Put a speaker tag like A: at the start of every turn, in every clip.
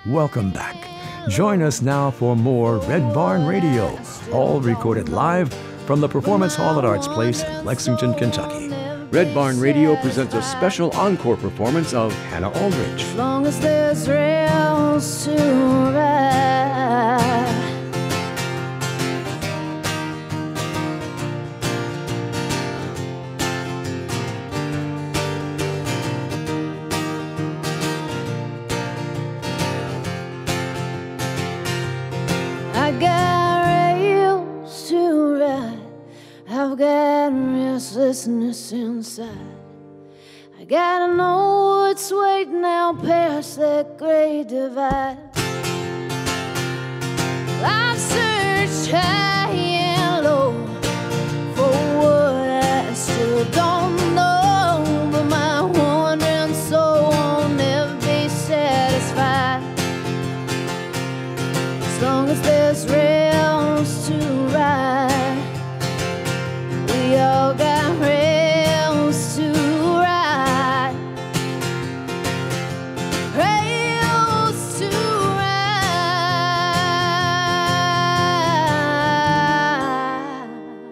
A: Welcome back. Join us now for more Red Barn Radio, all recorded live from the Performance Hall at Arts Place in Lexington, Kentucky. Red Barn Radio presents a special encore performance of Hannah Aldridge.
B: As long as there's rails to ride, I got rails to ride, I've got restlessness inside. I gotta know what's waiting out past that great divide. I've searched high and low for what I still don't know, but my wandering soul won't ever be satisfied. As long as there's rails to ride, we all got rails to ride, rails to ride.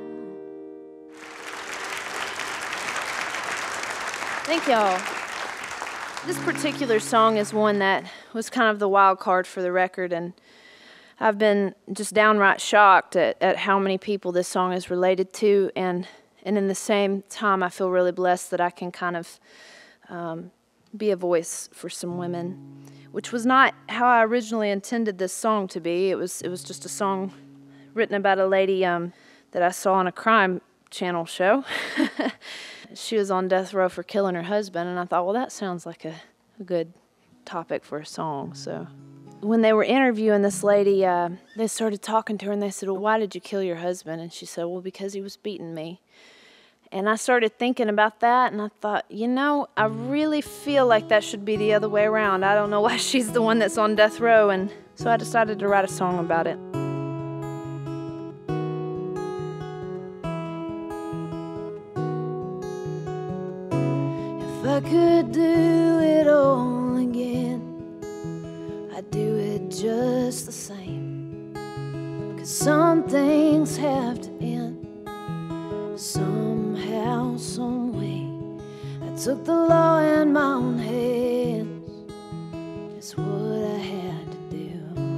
B: Thank y'all. This particular song is one that was kind of the wild card for the record, and I've been just downright shocked at how many people this song is related to, and in the same time, I feel really blessed that I can kind of be a voice for some women, which was not how I originally intended this song to be. It was just a song written about a lady that I saw on a crime channel show. She was on death row for killing her husband, and I thought, well, that sounds like a good topic for a song, so. When they were interviewing this lady, they started talking to her, and they said, well, why did you kill your husband? And she said, well, because he was beating me. And I started thinking about that, and I thought, you know, I really feel like that should be the other way around. I don't know why she's the one that's on death row, and so I decided to write a song about it. If I could do it all again, I'd do it just the same. 'Cause some things have to end, somehow, some way. I took the law in my own hands, it's what I had to do.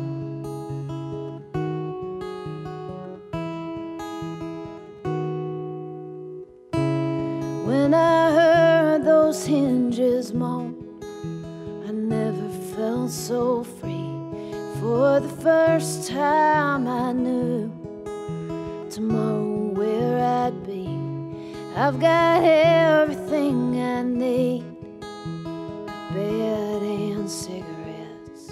B: When I heard those hinges moan, I never felt so free. For the first time I knew tomorrow where I'd be. I've got everything I need, a bed and cigarettes.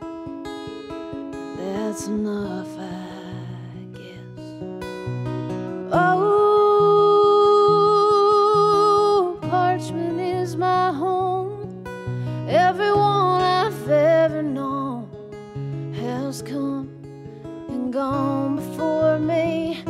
B: That's enough, I guess. Oh, Parchment is my home. Everyone I've ever known has come and gone before me.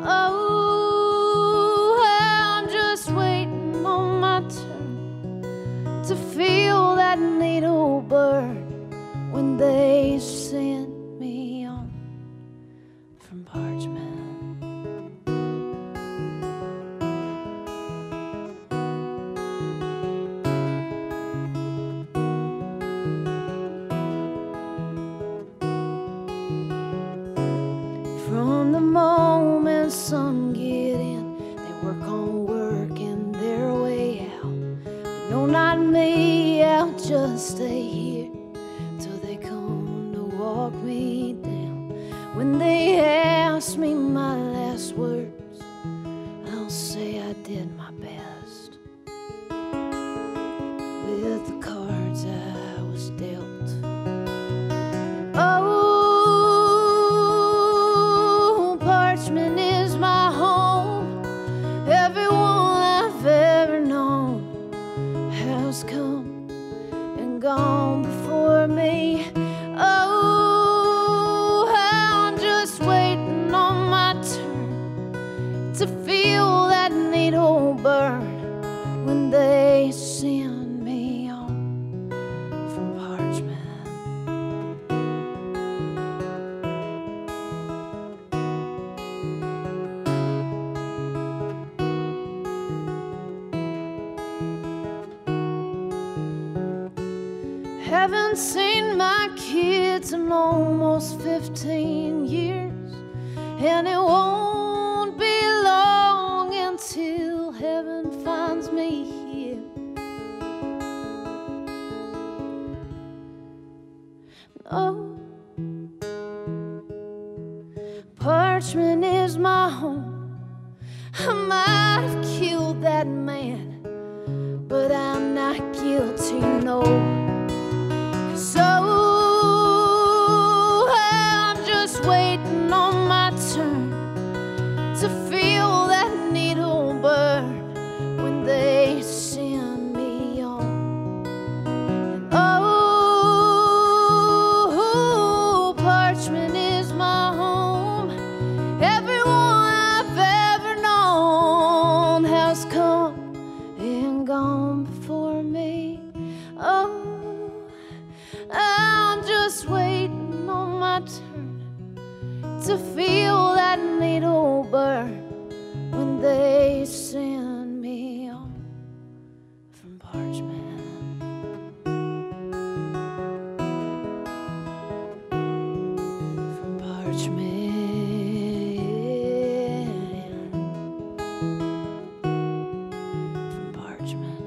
B: Oh, I'm just waiting on my turn to feel that needle burn when they send me on from Parchment. From the moment some get in, they work on working their way out. But no, not me, I'll just stay here till they come to walk me down. When they ask me my last words, I'll say I did my best with the cards I was dealt. Oh, Parchment is my home. Everyone I've ever known has come and gone before me. Oh, I'm just waiting on my turn to feel that needle burn Haven't seen my kids in almost 15 years, and it won't be long until heaven finds me here. Oh, Parchman is my home. I might have killed that man, but I'm not guilty, no. So I'm just waiting on my turn to feel that needle burn when they send me on. And oh, Parchman is my home. Everyone I've ever known has come and gone before me. Oh, I'm just waiting on my turn to feel that needle burn when they send me on from Parchman. From Parchman. From Parchman.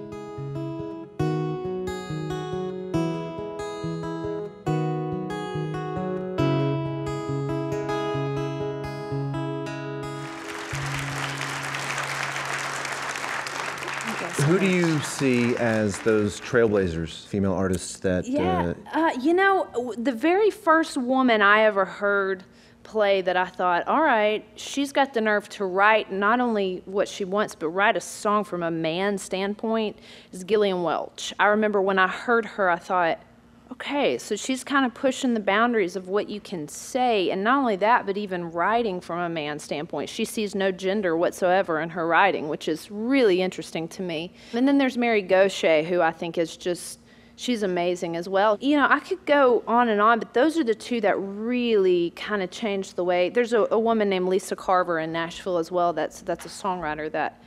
C: Who do you see as those trailblazers, female artists that...
B: You know, the very first woman I ever heard play that I thought, all right, she's got the nerve to write not only what she wants, but write a song from a man's standpoint, is Gillian Welch. I remember when I heard her, I thought, okay, so she's kind of pushing the boundaries of what you can say, and not only that, but even writing from a man's standpoint. She sees no gender whatsoever in her writing, which is really interesting to me. And then there's Mary Gauthier, who I think is just, she's amazing as well. You know, I could go on and on, but those are the two that really kind of changed the way. There's a woman named Lisa Carver in Nashville as well. That's a songwriter that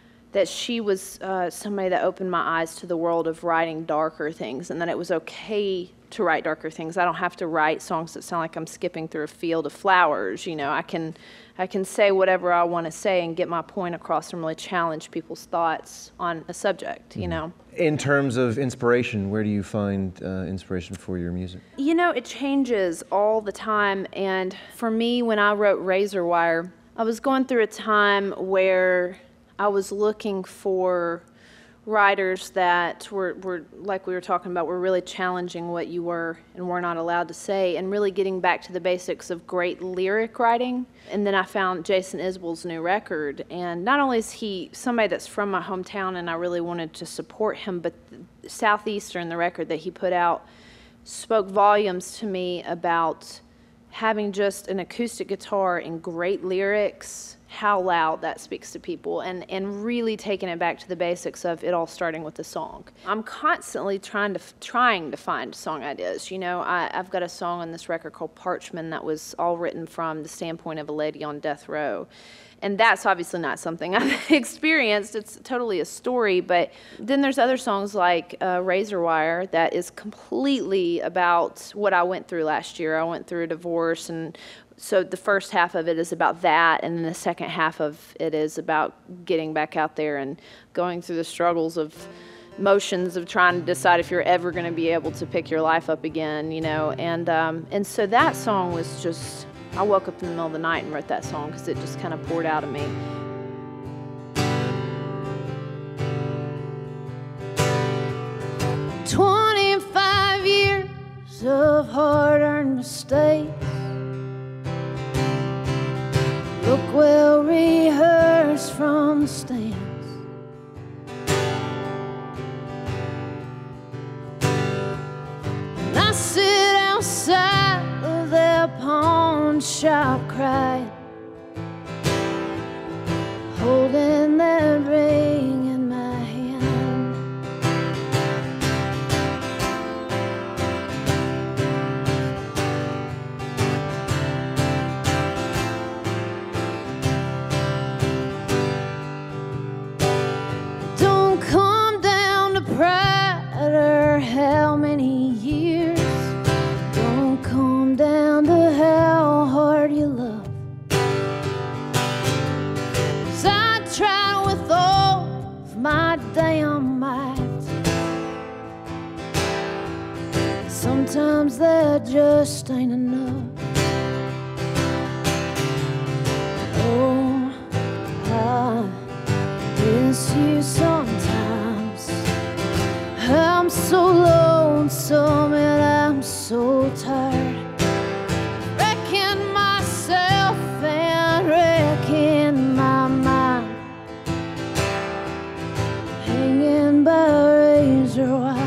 B: she was somebody that opened my eyes to the world of writing darker things, and that it was okay to write darker things. I don't have to write songs that sound like I'm skipping through a field of flowers. You know, I can say whatever I want to say and get my point across and really challenge people's thoughts on a subject, you know.
C: In terms of inspiration, where do you find inspiration for your music?
B: You know, it changes all the time, and for me, when I wrote Razor Wire, I was going through a time where I was looking for writers that were, like we were talking about, were really challenging what you were and were not allowed to say, and really getting back to the basics of great lyric writing. And then I found Jason Isbell's new record, and not only is he somebody that's from my hometown and I really wanted to support him, but Southeastern, the record that he put out, spoke volumes to me about having just an acoustic guitar and great lyrics, how loud that speaks to people, and really taking it back to the basics of it all starting with the song. I'm constantly trying to find song ideas. You know, I've got a song on this record called Parchman that was all written from the standpoint of a lady on death row. And that's obviously not something I've experienced. It's totally a story. But then there's other songs like Razor Wire that is completely about what I went through last year. I went through a divorce, and so the first half of it is about that, and then the second half of it is about getting back out there and going through the struggles of motions of trying to decide if you're ever going to be able to pick your life up again, you know. And so that song was just, I woke up in the middle of the night and wrote that song because it just kind of poured out of me. "25 years of hard-earned mistakes, look well rehearsed from the stands. And I sit outside of their pawn shop crying, holding that ring in my hand. Don't come down to pride or how many years Sometimes there just ain't enough. Oh, I miss you sometimes. I'm so lonesome and I'm so tired. Wrecking myself and wrecking my mind. Hanging by a razor wire.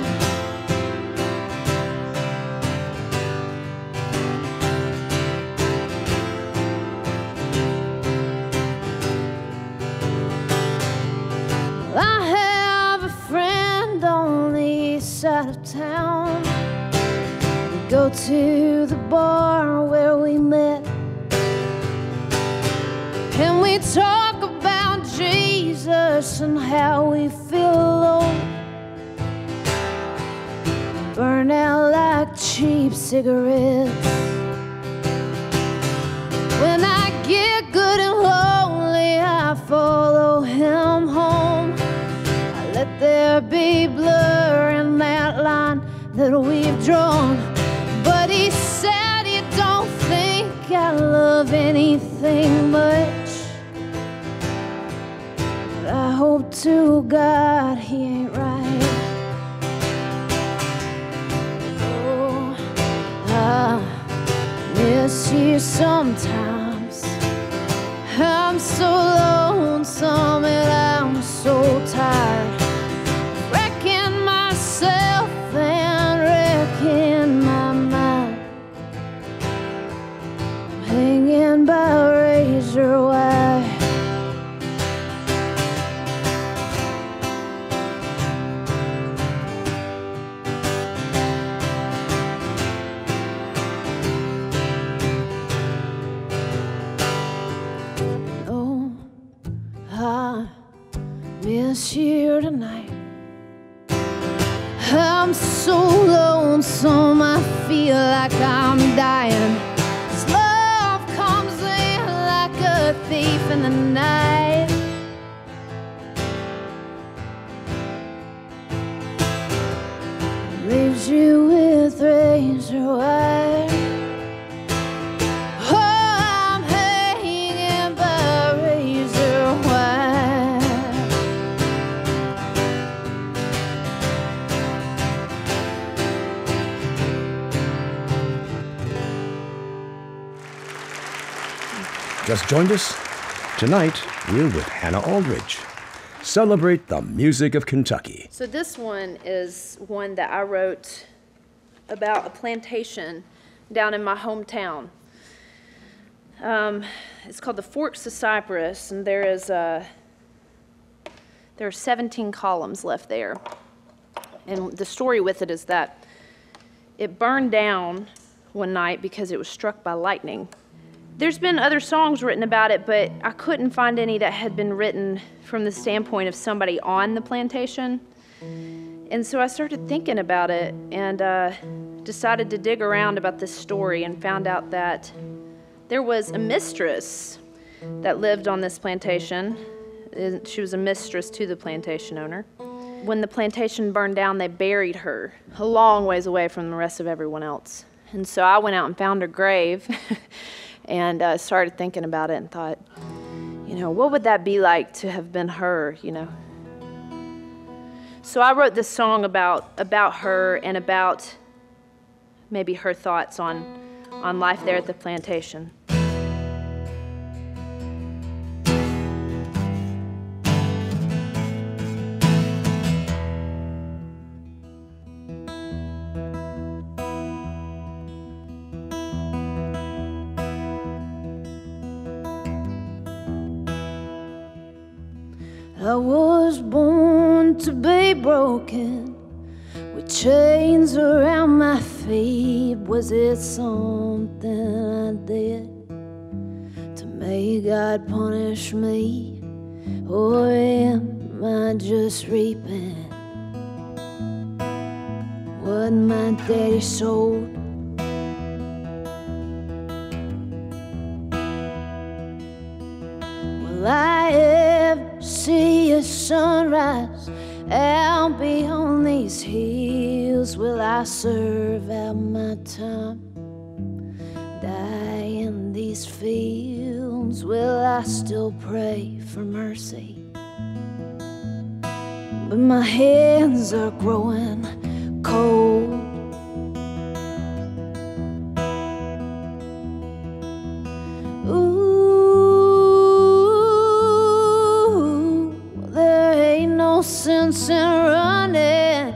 B: I have a friend on the east side of town. We go to the bar where we met, and we talk about Jesus and how we feel alone. Burn out like cheap cigarettes. When I get good and lonely, I follow him home. I let there be blur in that line that we've drawn. But he said he don't think I love anything much. But I hope to God he ain't right. Oh, I miss you sometimes. I'm so lonesome and I'm so tired. Wrecking myself and wrecking my mind. Hanging by a razor wire. I miss you tonight. I'm so lonesome, I feel like I'm dying. This love comes in like a thief in the night. Leaves you with razor wire.
A: Just joined us? Tonight, we're with Hannah Aldridge. Celebrate the music of Kentucky.
B: So this one is one that I wrote about a plantation down in my hometown. It's called the Forks of Cypress, and there are 17 columns left there. And the story with it is that it burned down one night because it was struck by lightning. There's been other songs written about it, but I couldn't find any that had been written from the standpoint of somebody on the plantation. And so I started thinking about it and decided to dig around about this story and found out that there was a mistress that lived on this plantation. She was a mistress to the plantation owner. When the plantation burned down, they buried her a long ways away from the rest of everyone else. And so I went out and found her grave and started thinking about it and thought, you know, what would that be like to have been her, you know? So I wrote this song about her and about maybe her thoughts on life there at the plantation. I was born to be broken, with chains around my feet. Was it something I did to make God punish me? Or am I just reaping what my daddy sowed? Will I ever see a sunrise Out beyond these hills will I serve out my time. Die in these fields will I still pray for mercy. But my hands are growing cold. Ooh, there ain't no sense in running.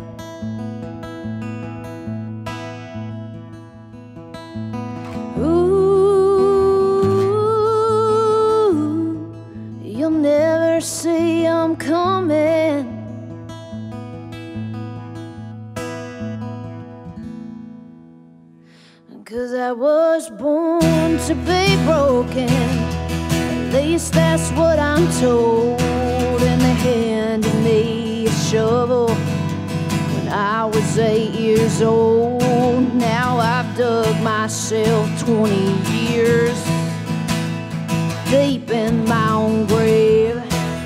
B: Ooh, you'll never see I'm coming. 'Cause I was born to be broken. At least that's what I'm told. And they handed me a shovel when I was 8 years old. Now I've dug myself 20 years deep in my own grave.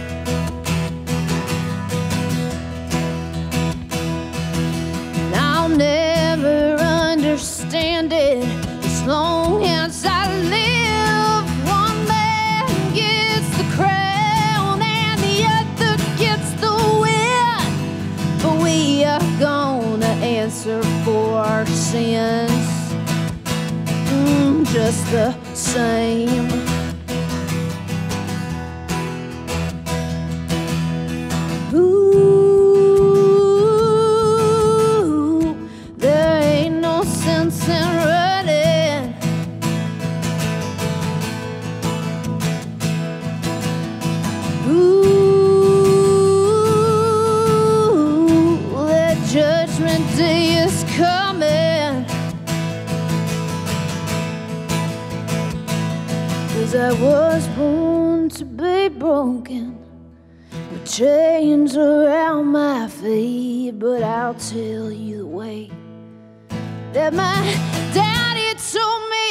B: And I'll never understand it as long as I live. One man gets the crown and the other gets the win. But we are gonna answer for our sins just the same. Ooh, there ain't no sense in running. Ooh, that judgment day is coming. 'Cause I was born to be broken, with chains around my feet. But I'll tell you the way that my daddy told me.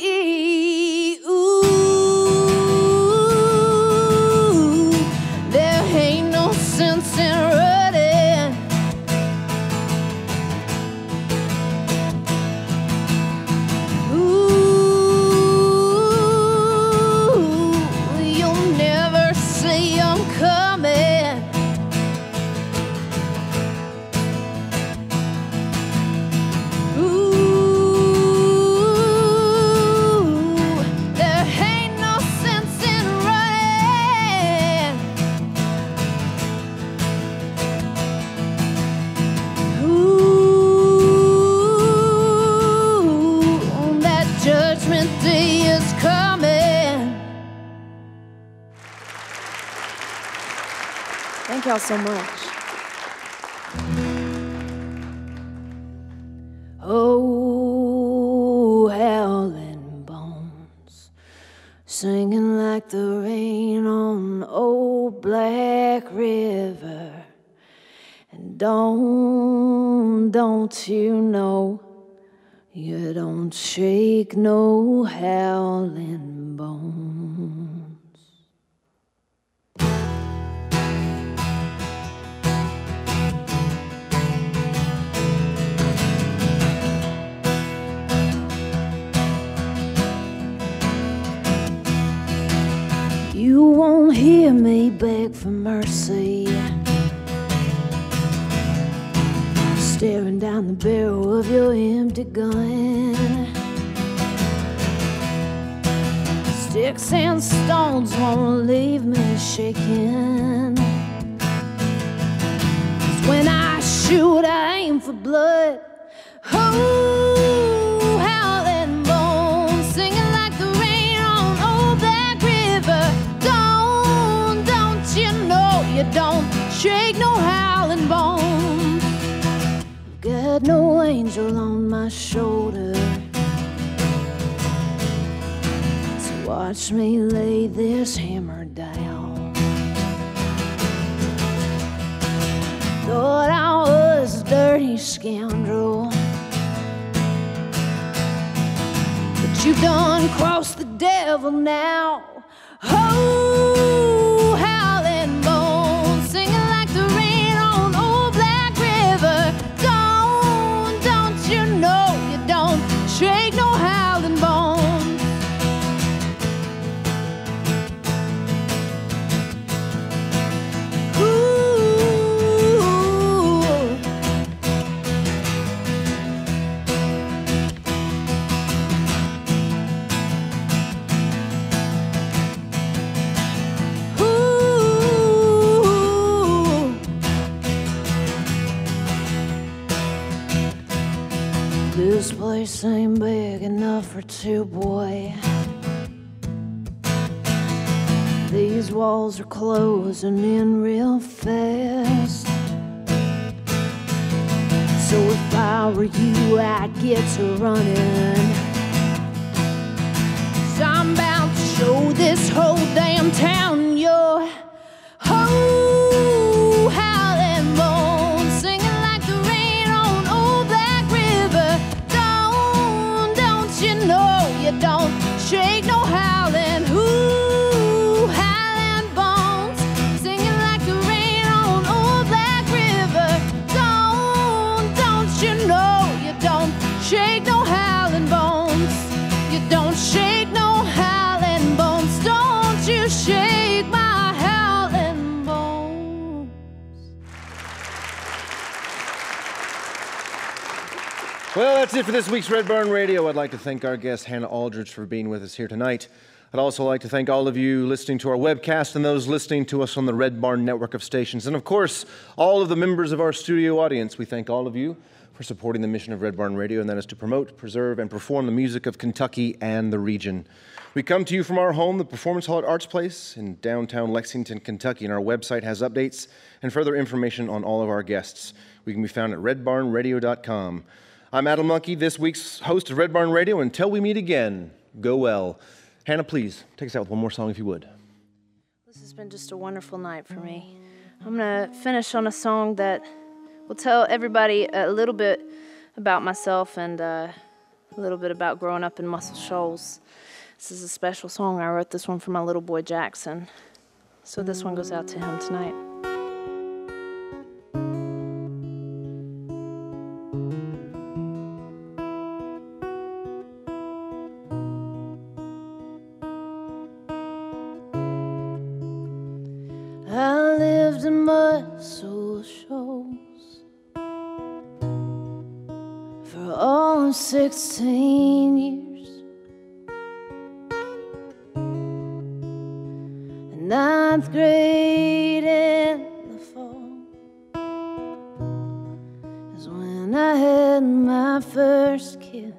B: Ooh, there ain't no sense in running. Ooh, you'll never see I'm coming. Thank y'all so much. Oh, howling bones, singing like the rain on old Black River. And don't you know, you don't shake no howling bones. You won't hear me beg for mercy, staring down the barrel of your empty gun. Sticks and stones won't leave me shaking. 'Cause when I shoot, I aim for blood. Oh, howling bones, singing like the rain on old Black River. Don't you know you don't shake no howling bones. Got no angel on my shoulder, so watch me lay this hammer down. Thought I was a dirty scoundrel, but you done crossed the devil now. Oh, howling bones, singing like the rain place ain't big enough for two, boy. These walls are closing in real fast. So if I were you, I'd get to running. 'Cause I'm about to show this whole damn town your whole howling bones, singing like the rain on old Black River. Don't you know you don't shake no howling? Ooh, howling bones, singing like the rain on old Black River. Don't you know you don't shake no howling bones? You don't shake no howling bones. Don't you shake my howling bones.
C: Well, that's it for this week's Red Barn Radio. I'd like to thank our guest, Hannah Aldridge, for being with us here tonight. I'd also like to thank all of you listening to our webcast and those listening to us on the Red Barn network of stations. And of course, all of the members of our studio audience. We thank all of you for supporting the mission of Red Barn Radio, and that is to promote, preserve, and perform the music of Kentucky and the region. We come to you from our home, the Performance Hall at Arts Place in downtown Lexington, Kentucky, and our website has updates and further information on all of our guests. We can be found at redbarnradio.com. I'm Adam Lunkey, this week's host of Red Barn Radio. Until we meet again, go well. Hannah, please, take us out with one more song if you would.
B: This has been just a wonderful night for me. I'm going to finish on a song that will tell everybody a little bit about myself and a little bit about growing up in Muscle Shoals. This is a special song. I wrote this one for my little boy Jackson. So this one goes out to him tonight. I lived in Muscle Shoals for all of 16 years. In 9th grade in the fall is when I had my first kiss.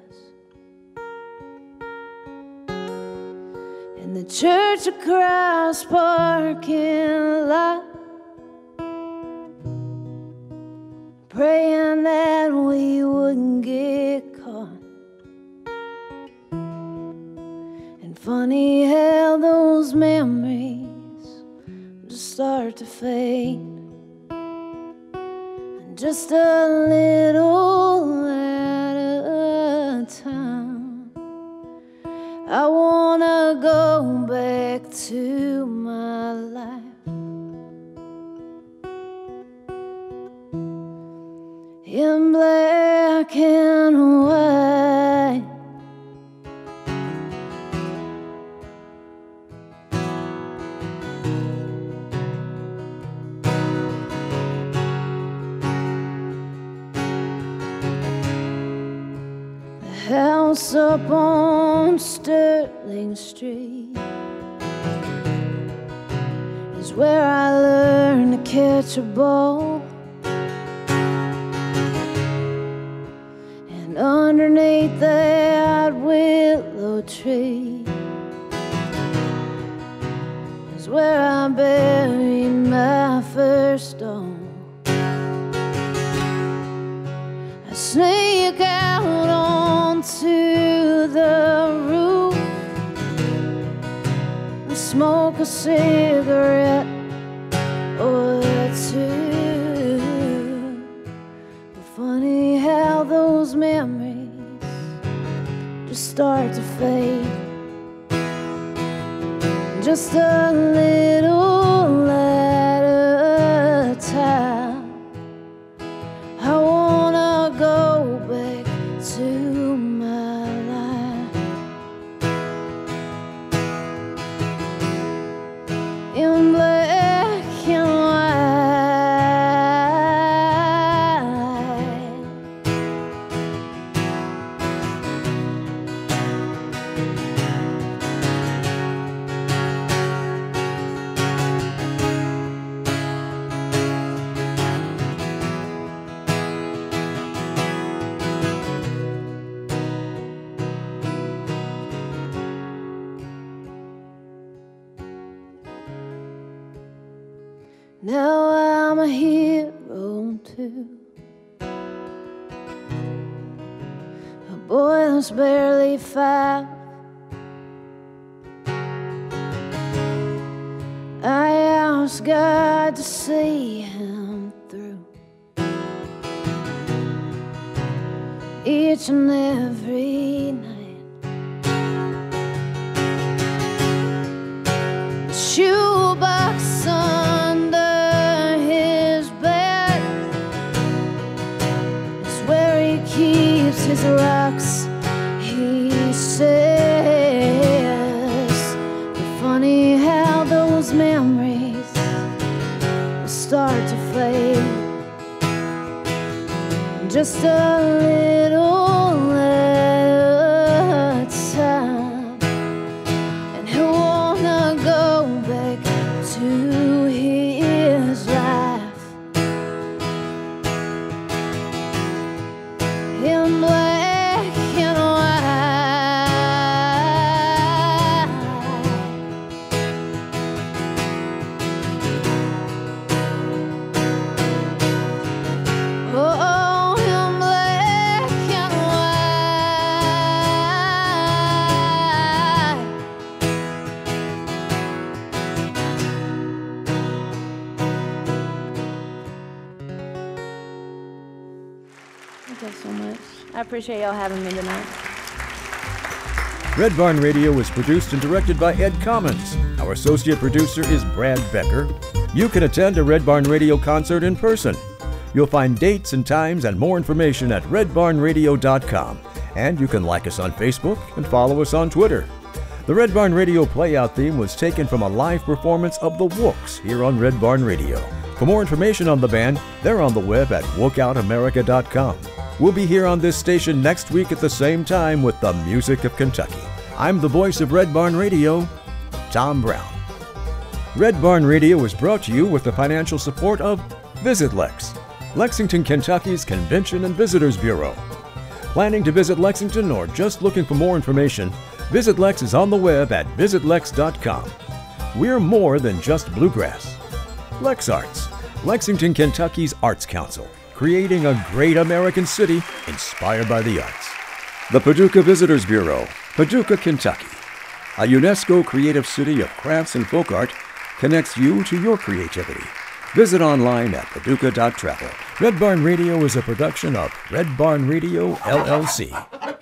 B: In the church across parking lot, praying that we wouldn't get caught. And funny how those memories just start to fade, and just a little at a time. I wanna go back to my life. In black and white. The house up on Sterling Street is where I learned to catch a ball. And underneath that willow tree is where I buried my first doll. I sneak out onto the roof and smoke a cigarette or two. But funny how those memories just start to fade, just a little at a time. I wanna go back to my life in black and white. Now I'm a hero too. A boy that's barely 5. I asked God to see him through each and every night. Shoebox under his bed is where he keeps his rocks, he says. But funny how those memories will start to fade. Just a little at a time, and he'll wanna go back to his life in black and white. Oh, in black and white. Thank you so much. I appreciate y'all having me tonight.
A: Red Barn Radio is produced and directed by Ed Commons. Our associate producer is Brad Becker. You can attend a Red Barn Radio concert in person. You'll find dates and times and more information at redbarnradio.com. And you can like us on Facebook and follow us on Twitter. The Red Barn Radio playout theme was taken from a live performance of the Wooks here on Red Barn Radio. For more information on the band, they're on the web at wookoutamerica.com. We'll be here on this station next week at the same time with the music of Kentucky. I'm the voice of Red Barn Radio, Tom Brown. Red Barn Radio is brought to you with the financial support of Visit Lex, Lexington, Kentucky's Convention and Visitors Bureau. Planning to visit Lexington or just looking for more information, Visit Lex is on the web at visitlex.com. We're more than just bluegrass. Lex Arts, Lexington, Kentucky's Arts Council, creating a great American city inspired by the arts. The Paducah Visitors Bureau, Paducah, Kentucky. A UNESCO creative city of crafts and folk art connects you to your creativity. Visit online at paducah.travel. Red Barn Radio is a production of Red Barn Radio, LLC.